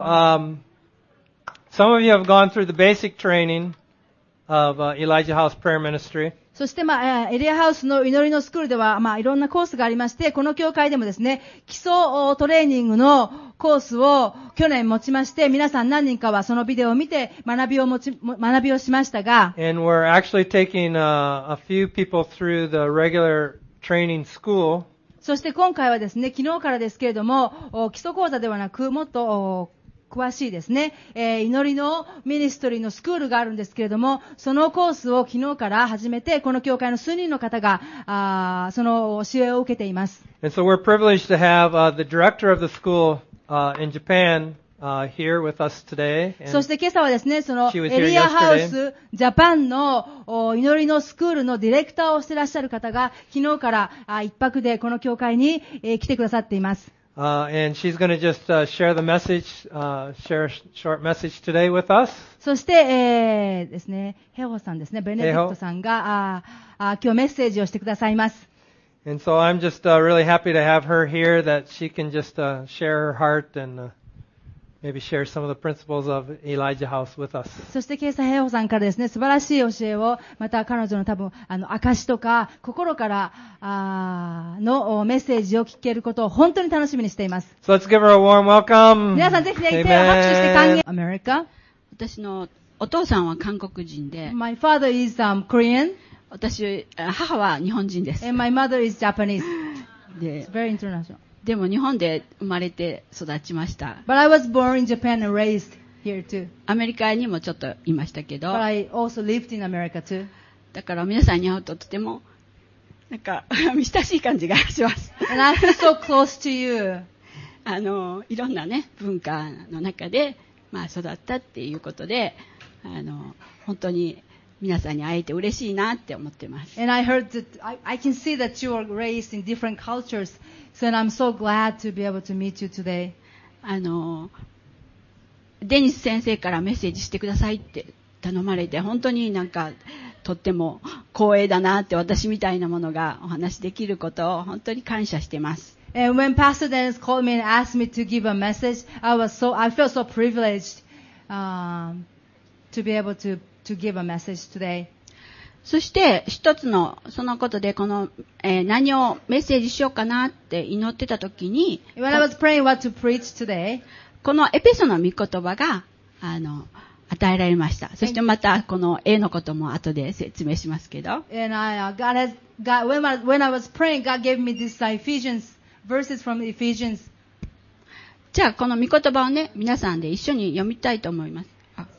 Some of you have gone through the basic training of Elijah House Prayer Ministry. そして、エリアハウスの祈りのスクールでは、いろんなコースがありまして、この教会でもですね、基礎トレーニングのコースを去年持ちまして、皆さん何人かはそのビデオを見て学びをしましたが、 And we're actually taking a few people through the regular training school. そして今回はですね、昨日からですけれども、基礎講座ではなく、もっと詳しいですね、祈りのミニストリーのスクールがあるんですけれども、そのコースを昨日から始めて、この教会の数人の方がその教えを受けています。 And so we're privileged to have the director of the school in Japan here with us today. そして今朝はですね、そのエリアハウスジャパンの祈りのスクールのディレクターをしていらっしゃる方が、昨日から一泊でこの教会に来てくださっています。 And she's going to just share the message, share a short message today with us. そして、ですね、ヘホさんですね、ベネディクトさんが今日メッセージをしてくださいます。 And so I'm just really happy to have her here, that she can just share her heart and maybe share some of the principles of Elijah House with us. そしてケイサヘホさんからですね、素晴らしい教えを、また彼女の多分証とか心からのメッセージを聞けることを本当に楽しみにしています。 So let's give her a warm welcome. 皆さんぜひね、手を拍手して歓迎。アメリカ。 私のお父さんは韓国人で、 My father is Korean. 母は日本人です。 And my mother is Japanese. で It's very international. でも日本で生まれて育ちました。 But I was born in Japan and raised here too. アメリカにもちょっといましたけど、 But I also lived in America too. だから皆さんに会うととてもなんか親しい感じがします。 And I feel so close to you. いろんなね文化の中で育ったっていうことで、本当に皆さんに会えて嬉しいなって思ってます。 And I heard that I can see that you are raised in different cultures. So I'm so glad to be able to meet you today. デニス先生からメッセージしてくださいって頼まれて、本当になんかとっても光栄だなって、私みたいなものがお話できることを本当に感謝してます。 And when Pastor Dennis called me and asked me to give a message, I felt so privileged to be able to give a message today. そして一つのそのことで何をメッセージしようかなって祈ってた時に、 When I was praying what to preach today, このエペソの御言葉が与えられました。そしてまたこの絵のことも後で説明しますけど。 And when I was praying, God gave me these verses from Ephesians. じゃあこの御言葉をね、皆さんで一緒に読みたいと思います。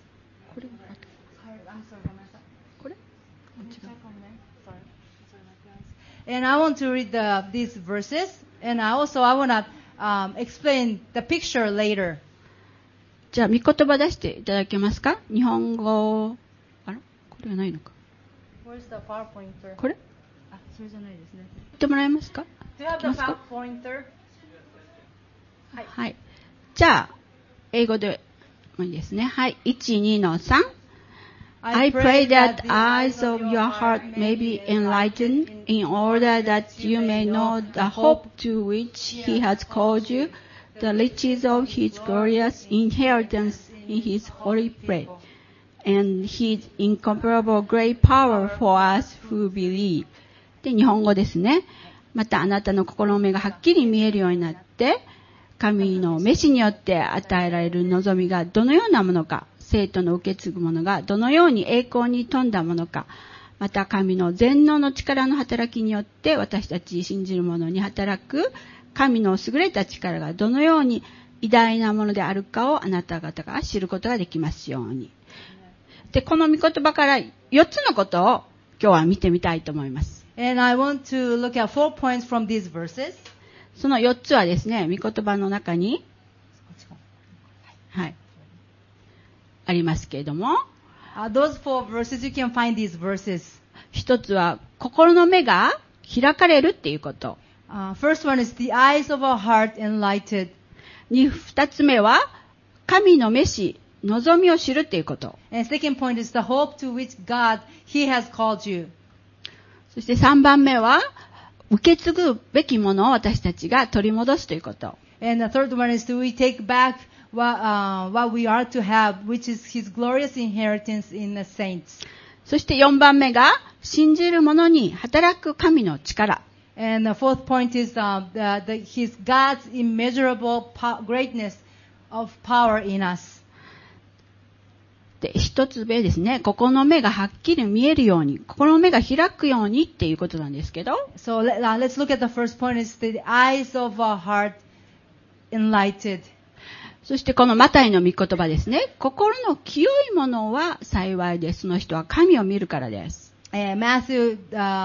And I want to read these verses, and I want to explain the picture later. じゃあ、御言葉出していただけますか？日本語、これはないのか。 Where's the PowerPointer? これ？ それじゃないですね。 言ってもらえますか？ Do you have the PowerPointer? はい。じゃあ、英語でもいいですね。はい。1、2の3。I pray that the eyes of your heart may be enlightened in order that you may know the hope to which He has called you, the riches of His glorious inheritance in His holy place, and His incomparable great power for us who believe. で、日本語ですね。またあなたの心の目がはっきり見えるようになって、神の召しによって与えられる望みがどのようなものか、生徒の受け継ぐものがどのように栄光に富んだものか、また神の全能の力の働きによって私たち信じる者に働く神の優れた力がどのように偉大なものであるかをあなた方が知ることができますように。で、この御言葉から4つのことを今日は見てみたいと思います。 And I want to look at 4 points from these verses. その4つはですね、御言葉の中に、はい、ありますけれども、 those 4 verses, you can find these verses. 一つは心の目が開かれるっていうこと。 First one is the eyes of our heart enlightened. 二つ目は神の召し、望みを知るっていうこと。 And second point is the hope to which God, He has called you. そして3番目は受け継ぐべきものを私たちが取り戻すということ。 And the third one is to we take back what we are to have, which is His glorious inheritance in the saints. そして4番目が、信じる者に働く神の力。 And the fourth point is His God's immeasurable greatness of power in us. で、一つ目ですね。心の目がはっきり見えるように、心の目が開くようにっていうことなんですけど。 So let's look at the first point. Is the eyes of our heart enlightened. そしてこのマタイの御言葉ですね。心の清いものは幸いです。その人は神を見るからです。 Matthew,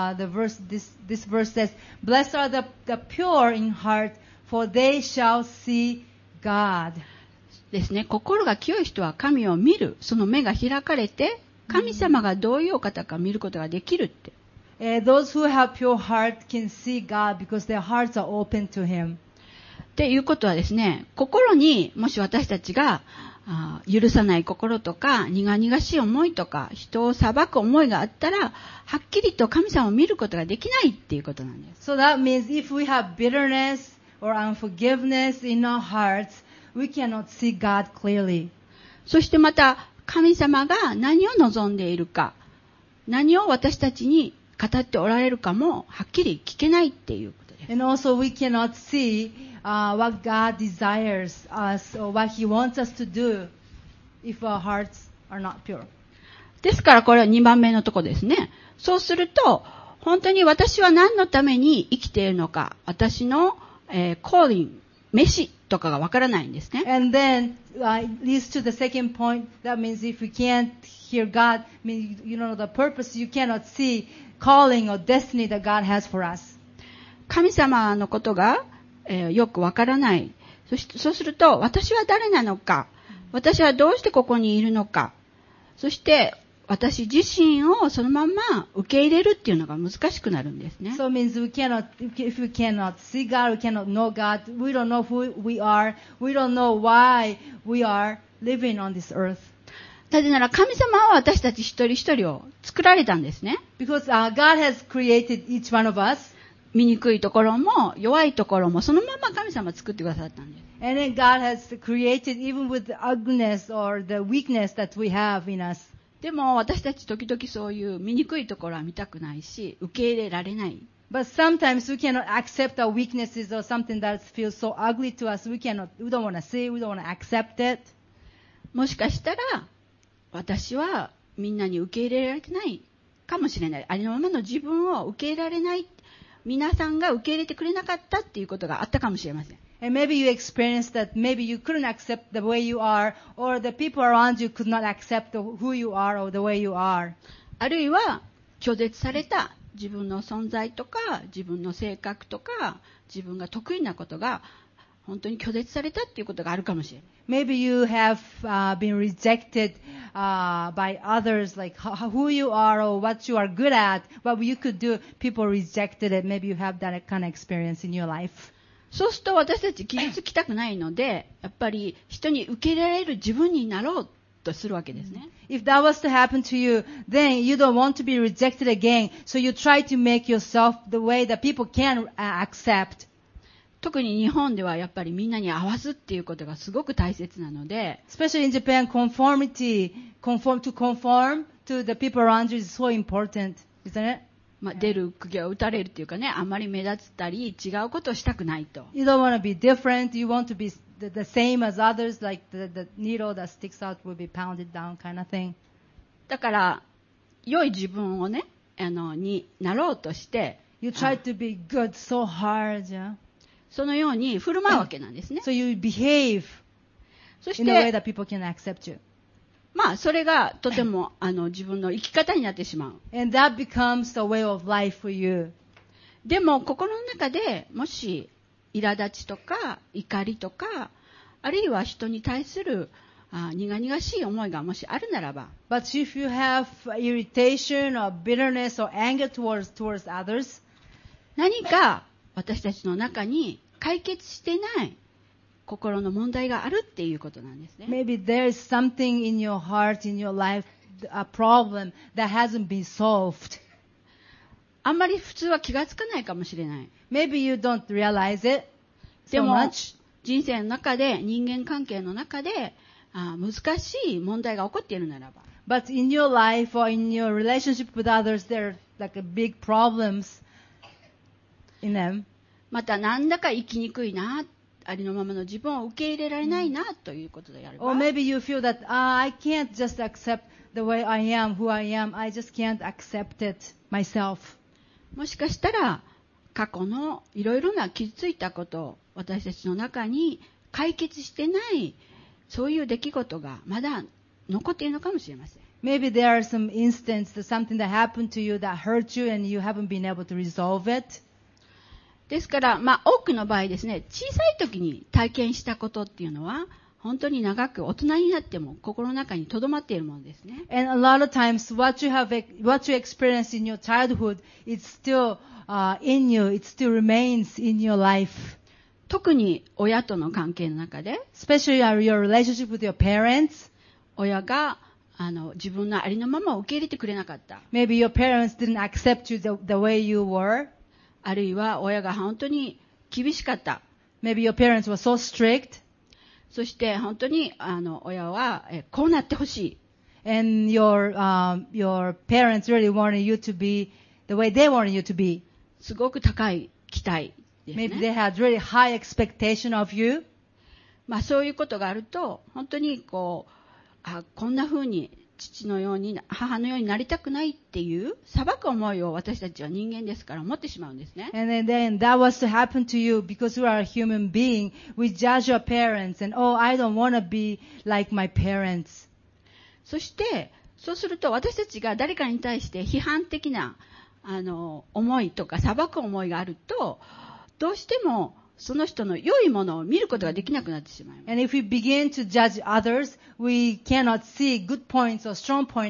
this verse says, "Blessed are the pure in heart, for they shall see God." ですね。心が清い人は神を見る。その目が開かれて、神様がどういうお方か見ることができるって。 Those who have pure heart can see God because their hearts are open to Him. っていうことはですね、心にもし私たちが許さない心とか苦々しい思いとか人を裁く思いがあったら、はっきりと神様を見ることができないっていうことなんです。 So that means if we have bitterness or unforgiveness in our hearts, we cannot see God clearly. そしてまた神様が何を望んでいるか、何を私たちに語っておられるかもはっきり聞けないっていうことです。 And also we cannot see what God desires us or what He wants us to do if our hearts are not pure. ですからこれは2番目のとこですね。そうすると、本当に私は何のために生きているのか、私の、calling、飯とかがわからないんですね。 And then it leads to the second point. That means if we can't hear God, you know the purpose, you cannot see calling or destiny that God has for us. 神様のことがよくわからない。そうすると、私は誰なのか、私はどうしてここにいるのか、そして私自身をそのまま受け入れるっていうのが難しくなるんですね。 So it means if we cannot see God, we cannot know God, we don't know who we are, we don't know why we are living on this earth. なぜなら神様は私たち一人一人を作られたんですね。 Because God has created each one of us. 醜いところも弱いところもそのまま神様作ってくださったんです。 And then God has created even with the ugliness or the weakness that we have in us. でも私たち時々そういう醜いところは見たくないし、受け入れられない。 But sometimes we cannot accept our weaknesses or something that feels so ugly to us. We don't want to see, we don't want to accept it. もしかしたら私はみんなに受け入れられてないかもしれない。ありのままの自分を受け入れられない。皆さんが受け入れてくれなかったっていうことがあったかもしれません。 And maybe you experienced that maybe you couldn't accept the way you are, or the people around you could not accept who you are or the way you are. あるいは拒絶された自分の存在とか自分の性格とか自分が得意なことが本当に拒絶されたっていうことがあるかもしれない。 Maybe you have been rejected by others, like who you are or what you are good at, what you could do. People rejected it. Maybe you have that kind of experience in your life. そうすると私たち傷つきたくないので、やっぱり人に受け入れられる自分になろうとするわけですね。 If that was to happen to you, then you don't want to be rejected again. So you try to make yourself the way that people can accept. 特に日本ではやっぱりみんなに合わすっていうことがすごく大切なので、 Especially in Japan, conform to the people around you is so important, isn't it? 出る釘を打たれるっていうかね、あんまり目立ったり違うことをしたくないと。 You don't want to be different. You want to be the same as others, like the needle that sticks out will be pounded down kind of thing. だから良い自分をね、になろうとして、 You try to be good so hard, yeah? そのように振る舞うわけなんですね。 So you behave そし in a way て、 that people can accept you. それがとても自分の生き方になってしまう。 And that becomes the way of life for you. でも心の中でもし苛立ちとか怒りとか、あるいは人に対する苦々しい思いがもしあるならば、 But if you have irritation or bitterness or anger towards others, 何か私たちの中に解決してない心の問題があるっていうことなんですね。 maybe there is something in your heart, in your life, a problem that hasn't been solved. あんまり普通は気がつかないかもしれない。 Maybe you don't realize it で so も much. 人生の中で、人間関係の中で、難しい問題が起こっているならば。 But in your life or in your relationship with others, there are like big problems in them. また何らか生きにくいな、ありのままの自分を受け入れられないな、ということであれば。 Or maybe you feel that, I can't just accept the way I am, who I am. I just can't accept it myself. もしかしたら、過去のいろいろな傷ついたことを私たちの中に解決してない、そういう出来事がまだ残っているのかもしれません。 Maybe there are some instances, something that happened to you that hurt you and you haven't been able to resolve it. ですから、多くの場合ですね、小さい時に体験したことっていうのは、本当に長く大人になっても心の中に留まっているものですね。 And a lot of times what you experienced in your childhood, it's still in you, it still remains in your life. 特に親との関係の中で、 Especially your relationship with your parents. 親が自分のありのままを受け入れてくれなかった。 Maybe your parents didn't accept you the way you were. あるいは親が本当に厳しかった。 Maybe your parents were so strict. そして本当に親はこうなってほしい。 And your parents really wanted you to be the way they wanted you to be. すごく高い期待ですね。 Maybe they had really high expectation of you. そういうことがあると、本当にこんな風に父のように母のようになりたくないっていう裁く思いを私たちは人間ですから持ってしまうんですね。 And then that was to happen to you because you are a human being. We judge your parents and I don't want to be like my parents. そしてそうすると私たちが誰かに対して批判的な思いとか裁く思いがあると、どうしてもその人の良いものを見ることができなくなってしまいます。 And if we begin to judge others, we cannot see good points or strong points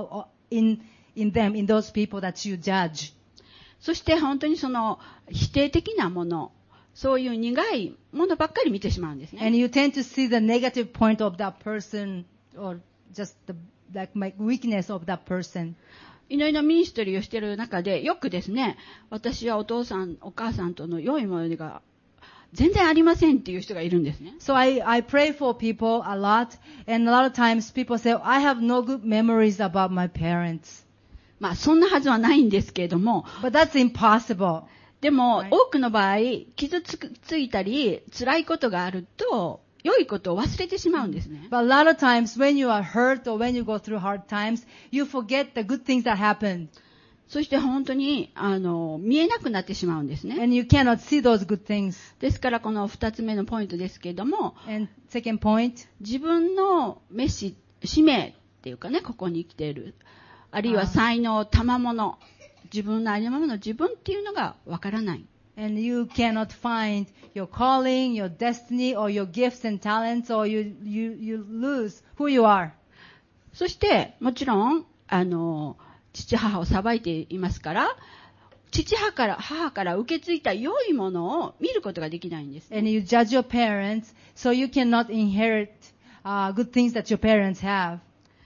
in them, in those people that you judge. そして本当にその否定的なもの、そういう苦いものばっかり見てしまうんですね。 And you tend to see the negative point of that person or just the weakness of that person. 祈りのミニストリーをしている中でよくですね、私はお父さんお母さんとの良いものが全然ありませんっていう人がいるんですね。 So I pray for people a lot, and a lot of times people say, I have no good memories about my parents. そんなはずはないんですけれども、 But that's impossible. でも、多くの場合、傷ついたり辛いことがあると良いことを忘れてしまうんですね。 But a lot of times when you are hurt or when you go through hard times, you forget the good things that happened. そして本当に見えなくなってしまうんですね。 And you cannot see those good things. ですからこの2つ目のポイントですけれども、 And second point, 自分の使命っていうかね、ここに生きている、あるいは才能、賜物、自分のありのままの自分っていうのがわからない。 And you cannot find your calling, your destiny, or your gifts and talents, or you lose who you are. そしてもちろん父母を裁いていますから、母から受け継いだ良いものを見ることができないんです、ね。 And you judge your parents, so you cannot inherit good things that your parents have.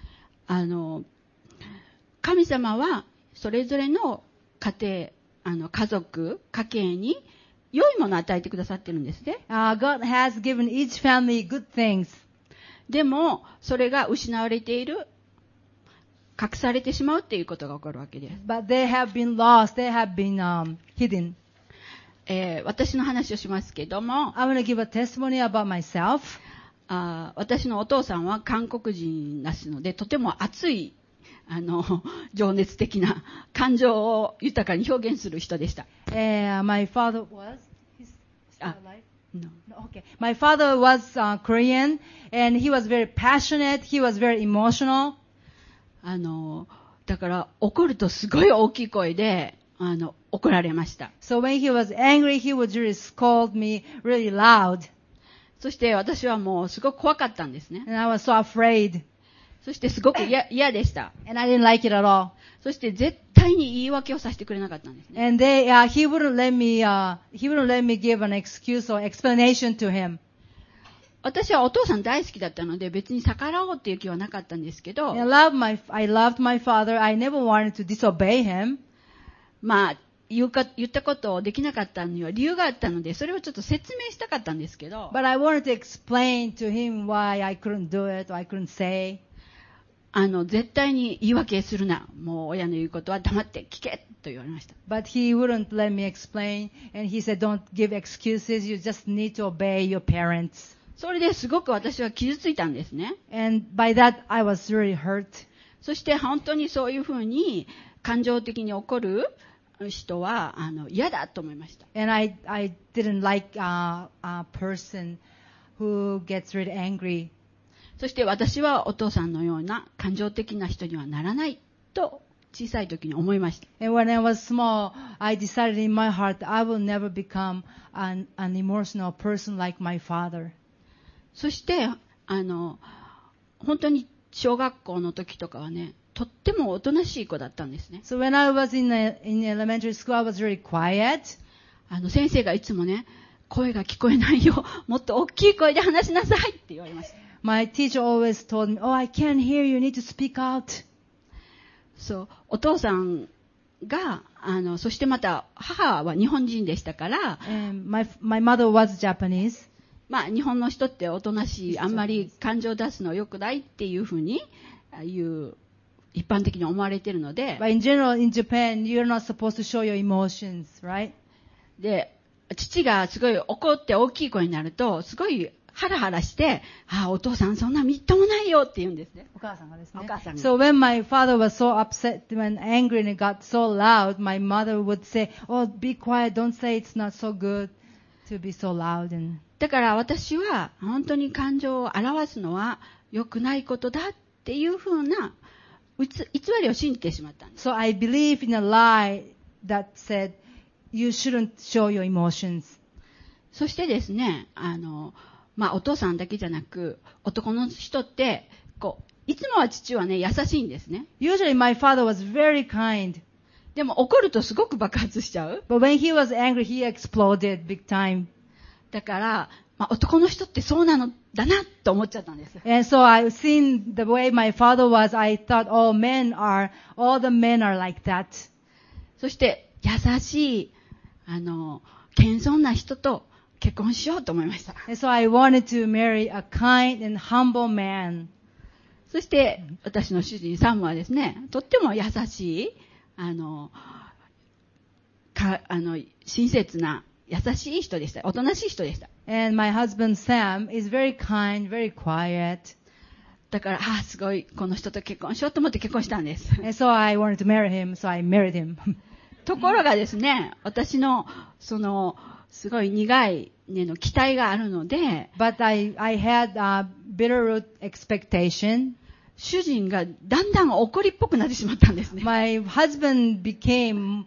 神様はそれぞれの家庭、家族、家計に良いものを与えてくださってるんですね。 God has given each family good things. でもそれが失われている、隠されてしまうっていうことが起こるわけです。 But they have been lost. They have been hidden. 私の話をしますけども、 I want to give a testimony about myself. 私のお父さんは韓国人ですので、とても熱い情熱的な感情を豊かに表現する人でした。 My father was No. Okay. My father was Korean, and he was very passionate. He was very emotional. だから怒るとすごい大きい声で怒られました。 So when he was angry, he would really scold me really loud. そして私はもうすごく怖かったんですね。 And I was so afraid. そしてすごく嫌でした。 And I didn't like it at all. そして絶対に言い訳をさせてくれなかったんですね。 And he wouldn't let me give an excuse or explanation to him. 私はお父さん大好きだったので別に逆らおうっていう気はなかったんですけど、 I loved my father. I never wanted to disobey him. 言ったことをできなかったには理由があったので、それをちょっと説明したかったんですけど、 But I wanted to explain to him why I couldn't do it, or I couldn't say. 絶対に言い訳するな。もう親の言うことは黙って聞けと言われました。 But he wouldn't let me explain, and he said, don't give excuses, you just need to obey your parents. それですごく私は傷ついたんですね。 And by that, I was really hurt. そして本当にそういうふうに感情的に怒る人は嫌だと思いました。 And I didn't like a person who gets really angry. そして私はお父さんのような感情的な人にはならないと小さい時に思いました。 And when I was small, I decided in my heart I will never become an emotional person like my father. そして本当に小学校の時とかはね、とってもおとなしい子だったんですね。 So when I was in elementary school, I was really quiet. 先生がいつもね、声が聞こえないよ、もっと大きい声で話しなさいって言われました。 My teacher always told me, "Oh, I can't hear you. You need to speak out." そう、お父さんがそしてまた母は日本人でしたから、 And my mother was Japanese. まあ日本の人っておとなしい、あんまり感情を出すの良くないっていうふうに一般的に思われているので、 But in general, in Japan, you're not supposed to show your emotions, right? で、父がすごい怒って大きい声になると、すごいハラハラして、お父さんそんなみっともないよって言うんですね。お母さんが。 So when my father was so upset, when angry and it got so loud, my mother would say, "Oh, be quiet. Don't say it's not so good to be so loud." And だから私は本当に感情を表すのは良くないことだっていうふうな偽りを信じてしまったんです。 So I believe in a lie that said you shouldn't show your emotions. そしてですね、お父さんだけじゃなく、男の人っていつもは父はね優しいんですね。 Usually my father was very kind. でも怒るとすごく爆発しちゃう。 But when he was angry, he exploded big time. だから、男の人ってそうなのだなと思っちゃったんです。 And so I've seen the way my father was. I thought all the men are like that. そして優しい謙遜な人と結婚しようと思いました。 And so I wanted to marry a kind and humble man. そして私の主人サムはですね、とっても優しい親切な優しい人でした。おとなしい人でした。 And my husband Sam is very kind, very quiet. だからすごいこの人と結婚しようと思って結婚したんです。 And so I wanted to marry him, so I married him. ところがですね、私のすごい苦い根の期待があるので、 But I had a bitterroot expectation. 主人がだんだん怒りっぽくなってしまったんですね。 My husband became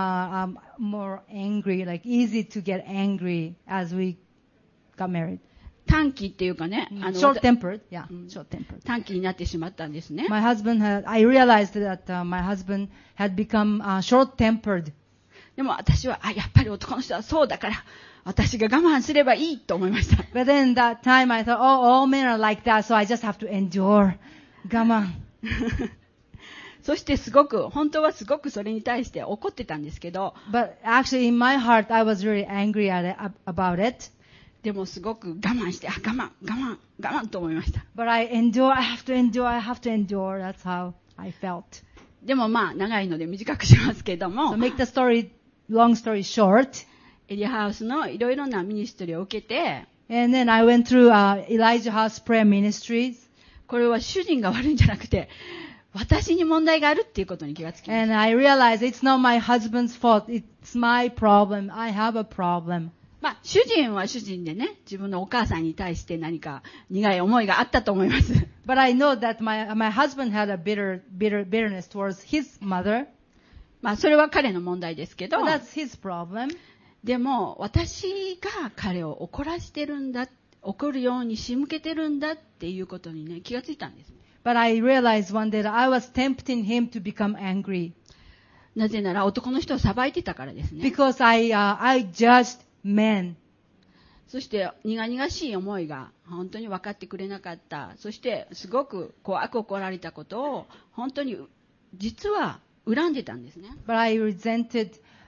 more angry, like easy to get angry as we got married. 短気っていうかね、 short-tempered, yeah, short-tempered. 短気になってしまったんですね。 I realized that my husband had become short-tempered. でも私はやっぱり男の人はそうだから私が我慢すればいいと思いました。 But then that time I thought, all men are like that, so I just have to endure. 我慢。 そして本当はすごくそれに対して怒ってたんですけど、 But actually in my heart I was really angry about it. でもすごく我慢して、我慢と思いました。 But I have to endure. That's how I felt. でも長いので短くしますけども、 So make the long story short. エリアハウスのいろいろなミニストリーを受けて、 And then I went through Elijah House Prayer Ministries. これは主人が悪いんじゃなくて、私に問題があるっていうことに気がつきました。 And I realized it's not my husband's fault. It's my problem. I have a problem. 主人は主人でね、自分のお母さんに対して何か苦い思いがあったと思います。 But I know that my husband had a bitterness towards his mother. それは彼の問題ですけど、 But that's his problem. でも私が彼を怒らせてるんだ、怒るように仕向けてるんだっていうことにね、気がついたんです。 But I realized one day that I was tempting him to become angry. なぜなら男の人を裁いてたからですね。 Because I judged men. そして苦々しい思いが本当に分かってくれなかった。そしてすごく怖く怒られたことを本当に実は恨んでたんですね。 But I resented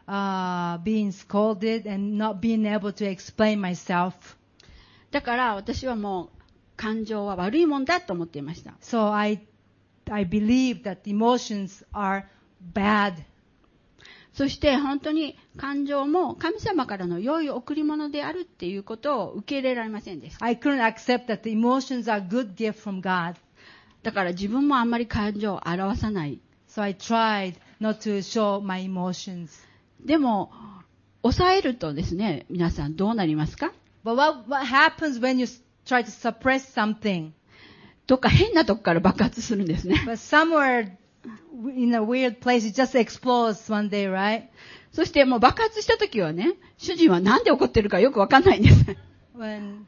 being scolded and not being able to explain myself. だから私はもう感情は悪いもんだと思っていました。 So I believe that emotions are bad. そして本当に感情も神様からの良い贈り物であるっていうことを受け入れられませんでした。 I couldn't accept that the emotions are good gift from God. だから自分もあんまり感情を表さない。 So I tried not to show my emotions. でも抑えるとですね、皆さんどうなりますか？ But what happens when you try to suppress something? どっか変なとこから爆発するんですね。 But somewhere in a weird place, it just explodes one day, right? そしてもう爆発した時はね、主人はなんで怒ってるかよくわかんないんです。 When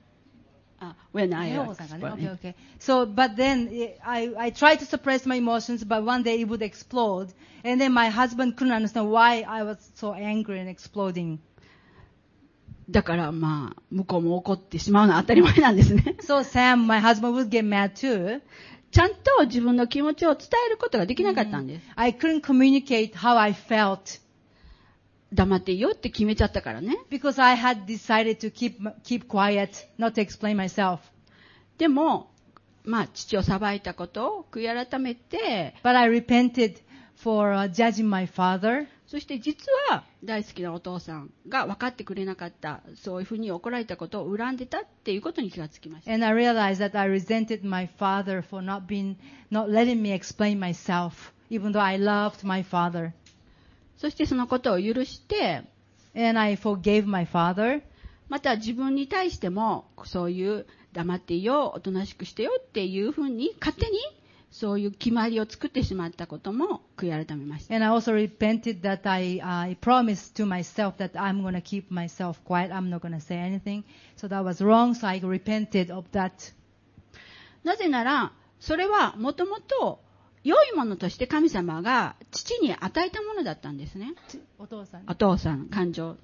I Okay. So, but then I tried to suppress my emotions, but one day it would explode. And then my husband couldn't understand why I was so angry and exploding. だからまあ、向こうも怒ってしまうのは当たり前なんですね。 So Sam, my husband, would get mad too. ちゃんと自分の気持ちを伝えることができなかったんです。 I couldn't communicate how I felt. 黙っていいよって決めちゃったからね。 Because I had decided to keep quiet, not to explain myself. でも、まあ、父を裁いたことを悔い改めて、 But I repented for judging my father. そして実は大好きなお父さんが分かってくれなかった、そういうふうに怒られたことを恨んでたっていうことに気がつきました。 And I realized that I resented my father for not letting me explain myself, even though I loved my father. そしてそのことを許して、 And I forgave my father. また自分に対してもそういう黙っていいよ、おとなしくしてよっていうふうに勝手にそういう決まりを作ってしまったことも悔い改めました。 And I also repented that I promised to myself that I'm going to keep myself quiet. I'm not going to say anything. So that was wrong. So I repented of that. なぜなら、それはもともと良いものとして神様が父に与えたものだったんですね。お父さん、感情。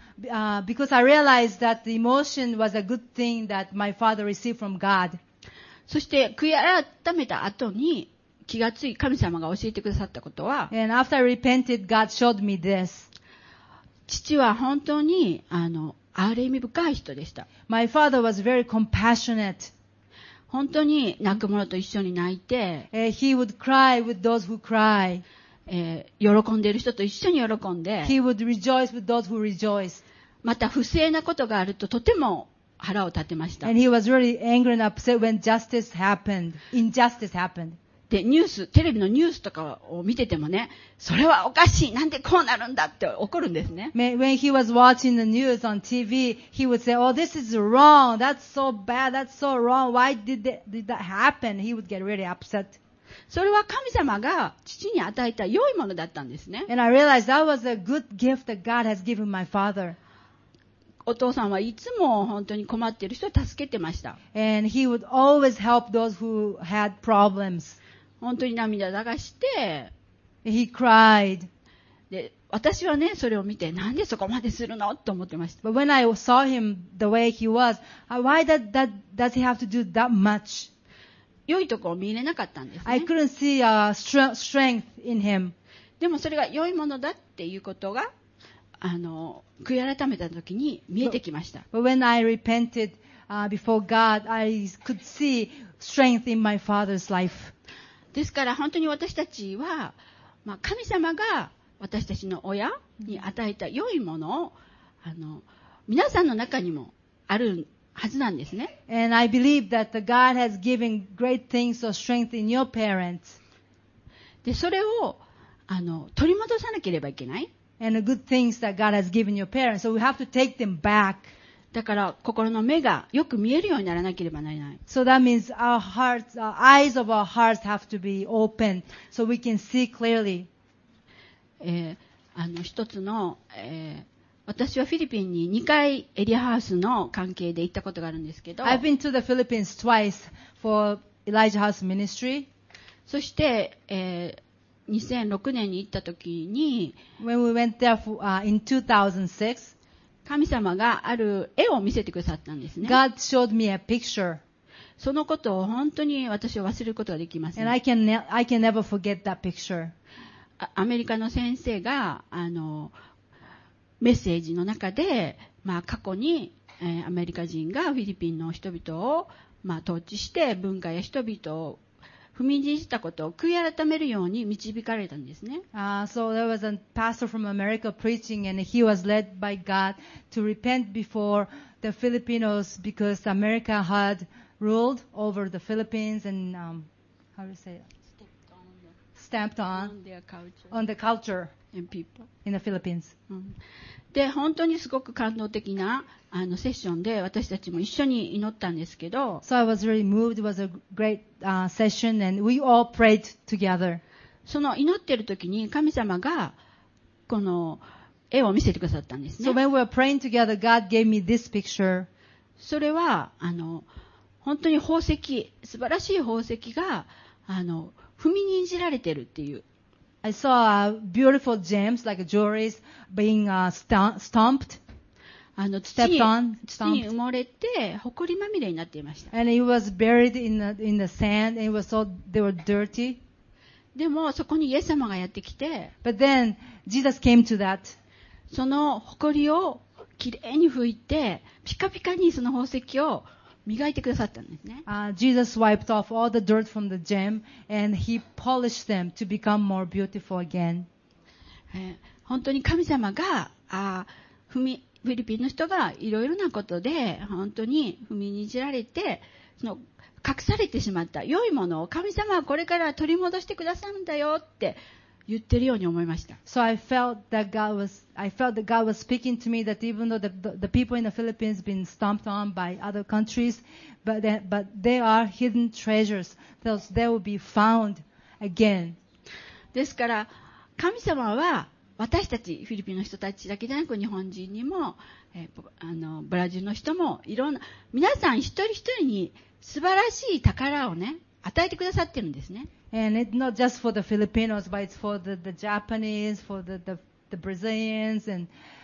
Because I realized that the emotion was a good thing that my father received from God. そして悔い改めた後に気がつい神様が教えてくださったことは、 And after I repented, God showed me this. 父は本当に憐れみ深い人でした。 My father was very compassionate. 本当に泣く者と一緒に泣いて、 He would cry with those who cry. 喜んでいる人と一緒に喜んで、 He would rejoice with those who rejoice. また不正なことがあるととても腹を立てました。 And he was really angry and upset when injustice happened. で、テレビのニュースとかを見ててもね、それはおかしい、なんでこうなるんだって怒るんですね。 When he was watching the news on TV, he would say, "Oh, this is wrong. That's so bad. That's so wrong. Why did that happen?" He would get really upset. それは神様が父に与えた良いものだったんですね。 And I realized that was a good gift that God has given my father. お父さんはいつも本当に困っている人を助けてました。 And he would always help those who had problems. 本当に涙流して、 He cried. で、私はね、それを見て、なんでそこまでするのと思ってました。 But when I saw him the way he was, why does he have to do that much? 良いところを見れなかったんですね。 I couldn't see strength in him. でもそれが良いものだっていうことが、悔い改めた時に見えてきました。 But when I repented before God, I could see strength in my father's life. ですから本当に私たちは、神様が私たちの親に与えた良いものを皆さんの中にもあるはずなんですね。 And I believe that God has given great things or strength in your parents. で、それを取り戻さなければいけない。 And the good things that God has given your parents. So we have to take them back. だから心の目がよく見えるようにならなければならない。 So that means our eyes of our hearts have to be open so we can see clearly. 一つの、私はフィリピンに2回エリアハウスの関係で行ったことがあるんですけど、 I've been to the Philippines twice for Elijah House Ministry. そして、2006年に行った時に、 When we went there in 2006, 神様がある絵を見せてくださったんですね。 God showed me a picture. そのことを本当に私は忘れることができません。 And I can never forget that picture. アメリカの先生がメッセージの中で、過去に、アメリカ人がフィリピンの人々を、統治して文化や人々を踏みにじったことを悔い改めるように導かれたんですね。 So there was a pastor from America preaching, and he was led by God to repent before the Filipinos because America had ruled over the Philippines and how do you say it? Stamped on the culture and people in the Philippines. で、本当にすごく感動的なセッションで私たちも一緒に祈ったんですけど、 So I was really moved. It was a great session, and we all prayed together. その祈っている時に神様がこの絵を見せてくださったんですね。 So when we were praying together, God gave me this picture. それは本当に宝石、素晴らしい宝石が踏みにじられてるっていう。 I saw beautiful gems like jewelry being stomped, stepped on, 土に埋もれて埃まみれになっていました。 and it was buried in the sand. And it was they were dirty. でもそこにイエス様がやってきて、 But then Jesus came to that. その埃をきれいに拭いて、ピカピカにその宝石を磨いてくださったんですね。 Jesus wiped off all the dirt from the gem, and he polished them to become more beautiful again. 本当に神様がフィリピンの人がいろいろなことで本当に踏みにじられて、その隠されてしまった良いものを神様はこれから取り戻してくださるんだよって言ってるように思いました。 So I felt that God was speaking to me that even though the people in the Philippines been stomped on by other countries, but they are hidden treasures. They will be found again. ですから神様は私たちフィリピンの人たちだけでなく日本人にも、ブラジルの人もいろんな皆さん一人一人に素晴らしい宝をね与えてくださってるんですね。 And it's not just for the Filipinos, but it's for the Japanese, for the Brazilians, and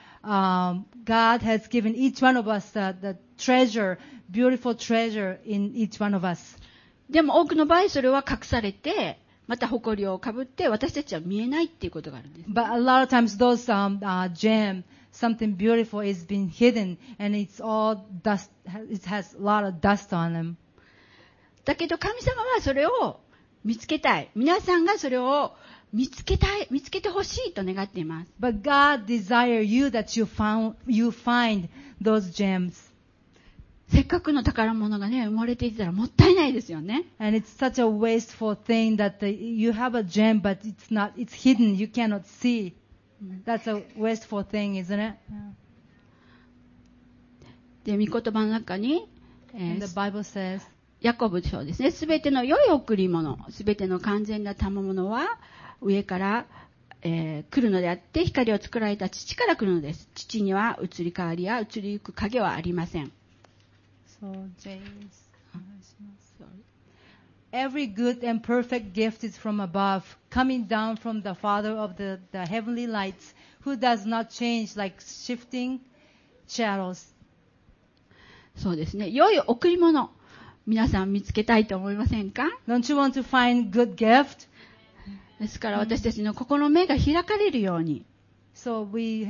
God has given each one of us the treasure, beautiful treasure in each one of us. でも多くの場合それは隠されて、また埃をかぶって私たちは見えないっていうことがあるんです。 But a lot of times those gem, something beautiful is being hidden, and it's all dust. It has a lot of dust on them. だけど神様はそれを見つけたい。皆さんがそれを見つけてほしいと願っています。 But God desires you that you find those gems. せっかくの宝物がね、埋もれていたらもったいないですよね。 And it's such a wasteful thing that you have a gem, but it's hidden. You cannot see. That's a wasteful thing, isn't it? で、御言葉の中に、 And the Bible says, ヤコブ書ですね。すべての良い贈り物、すべての完全な賜物は上から、来るのであって、光を作られた父から来るのです。父には移り変わりや移りゆく影はありません。 So James, every good and perfect gift is from above, coming down from the Father of the heavenly lights, who does not change like shifting shadows. そうですね。良い贈り物、皆さん見つけたいと思いませんか？ Don't you want to find good gift? ですから私たちの心の目が開かれるように。 So we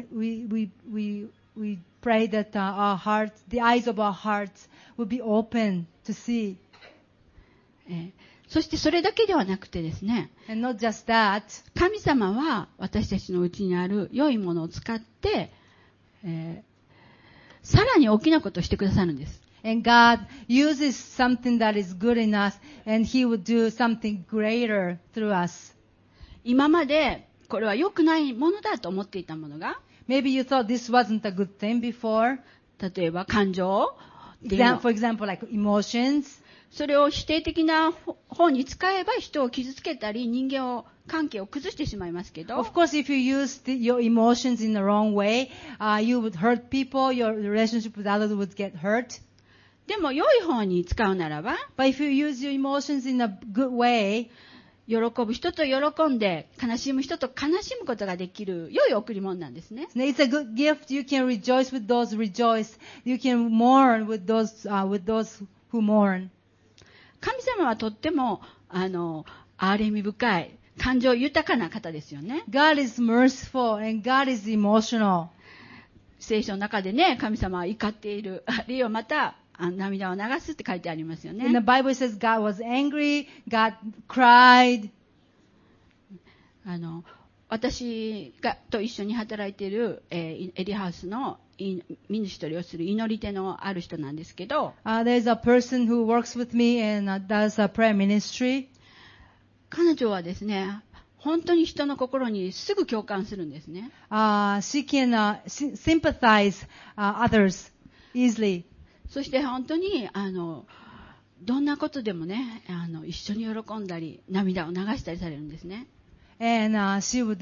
pray that our hearts, the eyes of our hearts, will be open to see. そしてそれだけではなくてですね。 And not just that. 神様は私たちのうちにある良いものを使って、さらに大きなことをしてくださるんです。 And God uses something that is good in us, and He will do something greater through us. 今までこれは良くないものだと思っていたものが、 Maybe you thought this wasn't a good thing before. 例えば感情、 For example, like emotions. それを否定的な方に使えば人を傷つけたり人間関係を崩してしまいますけど。 Of course, if you use your emotions in the wrong way, you would hurt people. Your relationship with others would get hurt. でも良い方に使うならば、 But if you use your emotions in a good way, 喜ぶ人と喜んで悲しむ人と悲しむことができる良い贈り物なんですね。 It's a good gift. You can rejoice with those rejoice. You can mourn with those who mourn. 神様はとっても憐れみ深い感情豊かな方ですよね。 God is merciful and God is emotional. 聖書の中でね、神様は怒っている、あるいはまた涙を流すって書いてありますよね。 In the Bible it says God was angry, God cried. 私がと一緒に働いている、エリハウスのミニストリーをする祈り手のある人なんですけど、 There's a person who works with me and does a prayer ministry. 彼女はですね、本当に人の心にすぐ共感するんですね。 She can sympathize others easily. そして本当にどんなことでもね、一緒に喜んだり涙を流したりされるんですね。 And she would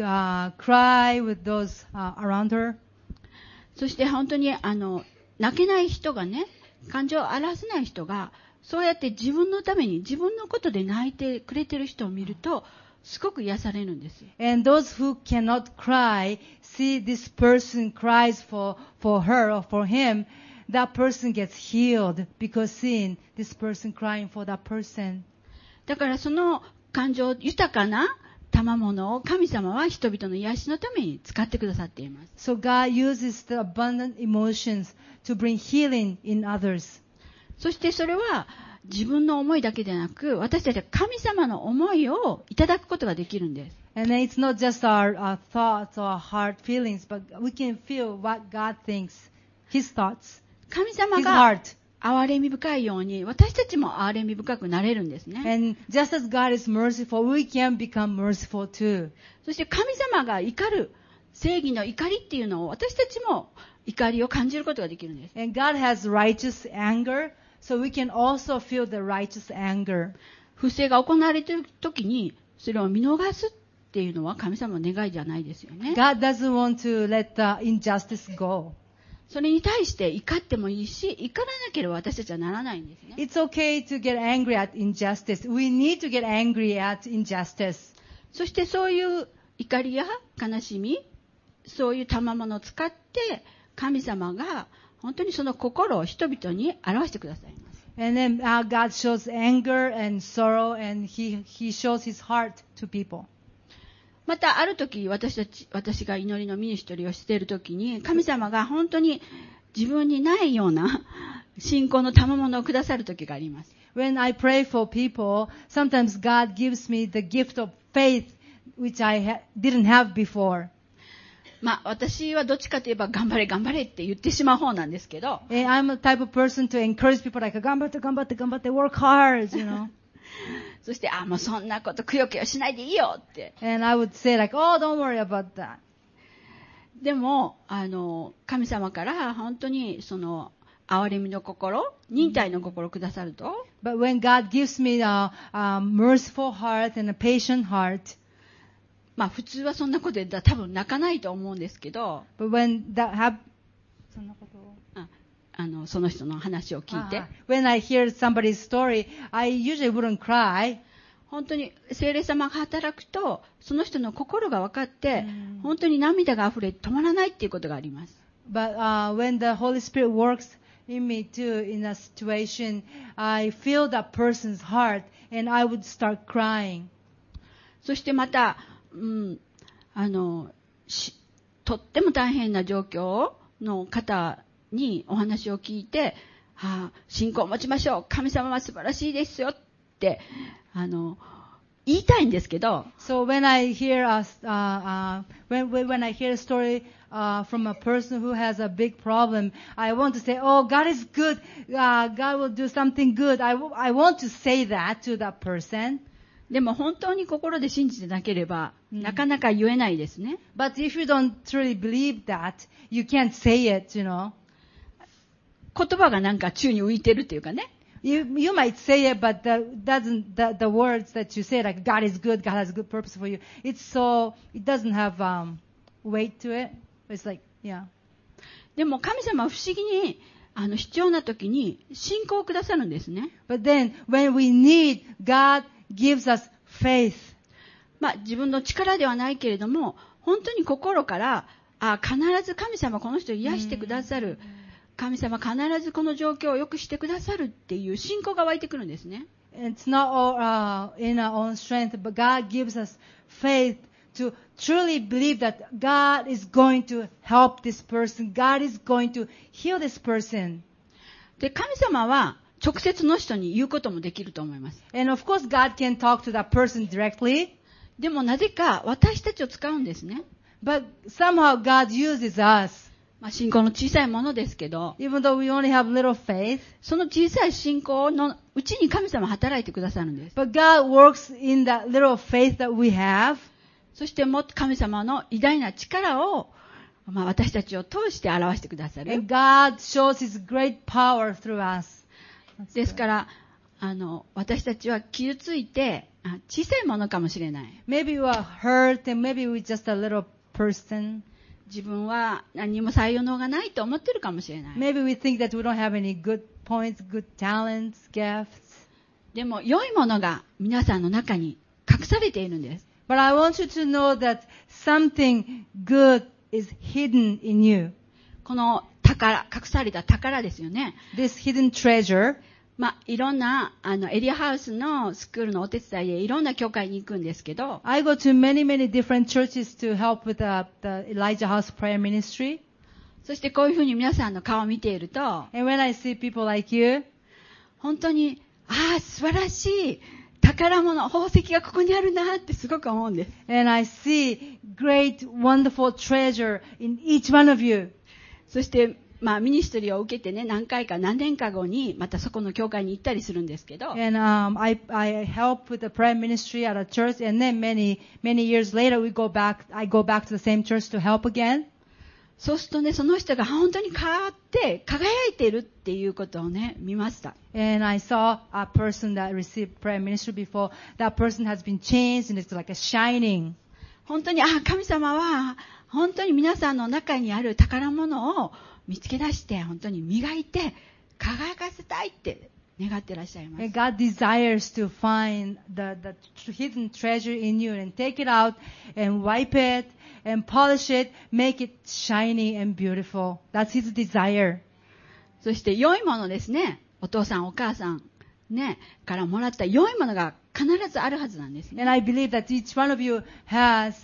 cry with those around her. そして本当に泣けない人がね、感情を表せない人がそうやって自分のために自分のことで泣いてくれてる人を見るとすごく癒されるんです。 And those who cannot cry see this person cries for her or for him. That person gets healed because seeing this person crying for that person. だからその感情豊かな賜物を神様は人々の癒しのために使ってくださっています。 So God uses the abundant emotions to bring healing in others. そしてそれは自分の思いだけでなく、私たちは神様の思いをいただくことができるんです。 And then it's not just our thoughts or heart feelings, but we can feel what God thinks, His thoughts, 神様 His が heart. 憐れみ深いように、私たちも憐れみ深くなれるんですね。 And just as God is merciful, we can become merciful too. そして神様が怒る、正義の怒りっていうのを私たちも怒りを感じることができるんです。 And God has righteous anger, so we can also feel the righteous anger. 不正が行われている時にそれを見逃すっていうのは神様の願いじゃないですよね。 God doesn't want to let the injustice go. それに対して怒ってもいいし、怒らなければ私たちはならないんですね。 It's okay to get angry at injustice. We need to get angry at injustice. そしてそういう怒りや悲しみ、そういう賜物を使って神様が本当にその心を人々に表してくださいます。 And then God shows anger and sorrow, and He shows His heart to people. またある時私が祈りのミニストリーをしている時に神様が本当に自分にないような信仰の賜物をくださる時があります。 When I pray for people, sometimes God gives me the gift of faith which I didn't have before. 私はどっちかといえば頑張れ頑張れって言ってしまう方なんですけど、 And I'm the type of person to encourage people like 頑張って頑張って頑張って work hard, you know. そしてもうそんなことくよくよしないでいいよって。 And I would say like, oh, don't worry about that. でも神様から本当にその憐れみの心、忍耐の心をくださると、 But when God gives me a merciful heart and a patient heart, 普通はそんなことで多分泣かないと思うんですけど、 but when that happens, その人の話を聞いて、 when I hear somebody's story, I usually wouldn't cry. 本当に聖霊様が働くとその人の心が分かって、本当に涙があふれ止まらないっていうことがあります。 But when the Holy Spirit works in me too in a situation, I feel that person's heart and I would start crying. そしてまた、とっても大変な状況の方にお話を聞いて、信仰を持ちましょう、神様は素晴らしいですよって言いたいんですけど、 So when I hear when I hear a story from a person who has a big problem, I want to say, "Oh, God is good. God will do something good." I want to say that to that person. でも本当に心で信じてなければ、なかなか言えないですね。 But if you don't truly believe that, you can't say it, you know. 言葉がなんか宙に浮いてるっていうかね。 You might say it, but the words that you say, like God is good, God has good purpose for you, it doesn't have weight to it. It's like, yeah. でも神様は不思議に必要な時に信仰をくださるんですね。 But then when we need, God gives us faith. 自分の力ではないけれども、本当に心から必ず神様この人を癒してくださる。神様必ずこの状況を良くしてくださるっていう信仰が湧いてくるんですね。 It's not all in our own strength, but God gives us faith to to truly believe that God is going to help this person. God is going to heal this person. で、神様は直接の人に言うこともできると思います。 And of course, God can talk to that person directly. でもなぜか私たちを使うんですね。 But somehow God uses us. 信仰の小さいものですけど、 Even though we only have little faith. その小さい信仰のうちに神様は働いてくださるんです。 But God works in that little faith that we have. そしてもっと神様の偉大な力を、私たちを通して表してくださる。 And God shows His great power through us. ですから、私たちは傷ついて、小さいものかもしれない。 Maybe we are hurt and maybe we're just a little person. 自分は何も才能がないと思ってるかもしれない。 Maybe we think that we don't have any good points, good talents, gifts. でも良いものが皆さんの中に隠されているんです。 But I want you to know that something good is hidden in you. この宝、隠された宝ですよね。 This hidden treasure. いろんな、エリアハウスのスクールのお手伝いでいろんな教会に行くんですけど、 I go to many different churches to help with the Elijah House Prayer Ministry. そしてこういうふうに皆さんの顔を見ていると、 And when I see people like you, 本当に、素晴らしい宝物、宝石がここにあるなってすごく思うんです。 and I see great, wonderful treasure in each one of you. そして、ミニストリーを受けてね、何年か後に、またそこの教会に行ったりするんですけど、 And I help with the prayer ministry at a church, and then many years later I go back to the same church to help again. そうするとね、その人が本当に変わって輝いているっていうことをね、見ました。 And I saw a person that received prayer ministry before. That person has been changed and it's like a shining. 本当に、神様は本当に皆さんの中にある宝物を見つけ出して本当に磨いて輝かせたいって願ってらっしゃいます。 And God desires to find the hidden treasure in you and take it out and wipe it and polish it, make it shiny and beautiful. That's His desire. そして良いものですね。お父さんお母さんねからもらった良いものが必ずあるはずなんですね。 And I believe that each one of you have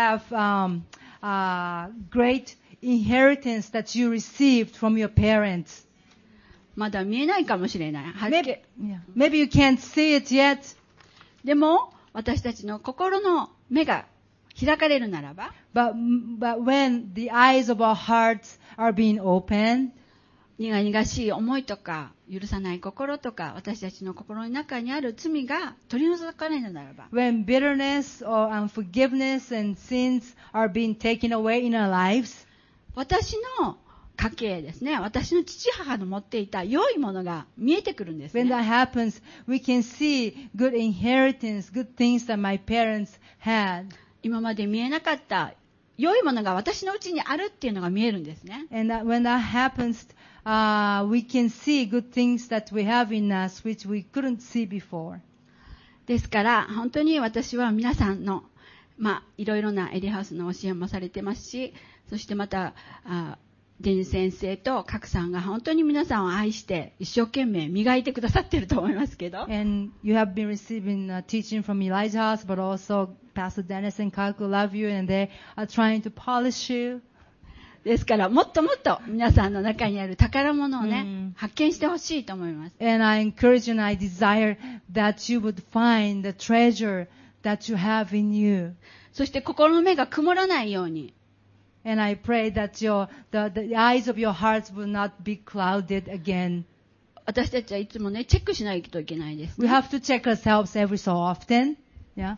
great inheritance that you received from your parents. まだ見えないかもしれない。 Maybe you can't see it yet. でも私たちの心の目が開かれるならば、 But when the eyes of our hearts are being opened, 苦々しい思いとか許さない心とか私たちの心の中にある罪が取り除かれるならば、 when bitterness or unforgiveness and sins are being taken away in our lives, 私の家系ですね、私の父母の持っていた良いものが見えてくるんですね。 when that happens, we can see good inheritance, good things that my parents had. 今まで見えなかった良いものが私のうちにあるっていうのが見えるんですね。 And when that happens, we can see good things that we have in us which we couldn't see before. ですから本当に私は皆さんのいろいろなエリアハウスの教えもされてますし、そしてまたデニス先生と賀来さんが本当に皆さんを愛して一生懸命磨いてくださっていると思いますけど。 And you have been receiving teaching from Elijah House, but also Pastor Dennis and Kaku love you, and they are trying to polish you. ですからもっともっと皆さんの中にある宝物をね、発見してほしいと思います。 And I encourage you and I desire that you would find the treasure that you have in you. そして心の目が曇らないように。 And I pray that the eyes of your hearts will not be clouded again. 私たちはいつもね、チェックしないといけないです、ね。 We have to check ourselves every so often. Yeah.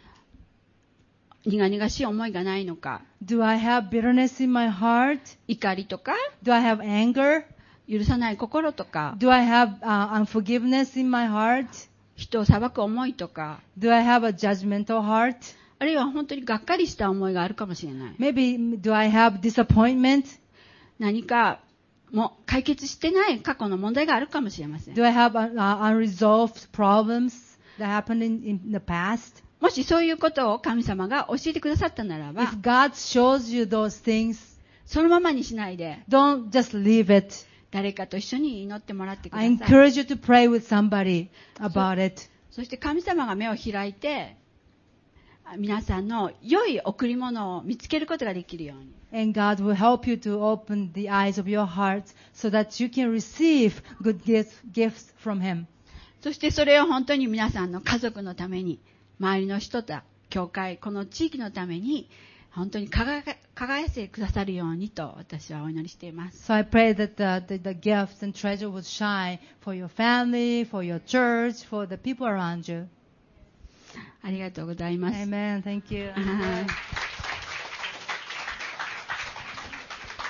苦々しい思いがないのか。 Do I have bitterness in my heart? 怒りとか。 Do I have anger? 許さない心とか。 Do I have unforgiveness in my heart? 人を裁く思いとか。 Do I have a judgmental heart? あるいは本当にがっかりした思いがあるかもしれない。 Maybe do I have disappointment? 何かもう解決してない過去の問題があるかもしれません。 Do I have unresolved problems that happened in the past? もしそういうことを神様が教えてくださったならば、 If God shows you those things, そのままにしないで、 don't just leave it. 誰かと一緒に祈ってもらってくださ I い。 encourage you to pray with somebody about it. そして神様が目を開いて、 皆さんの良い贈り物を見つけることができるように。 And God will help you to open the eyes of your hearts so that you can receive good gifts from Him. そしてそれを本当に皆さんの家族のために、周りの人と教会、この地域のために本当に輝かせてくださるようにと私はお祈りしています。 So I pray that the gifts and treasure would shine for your family, for your church, for the people around you. ありがとうございます。 Amen. Thank you.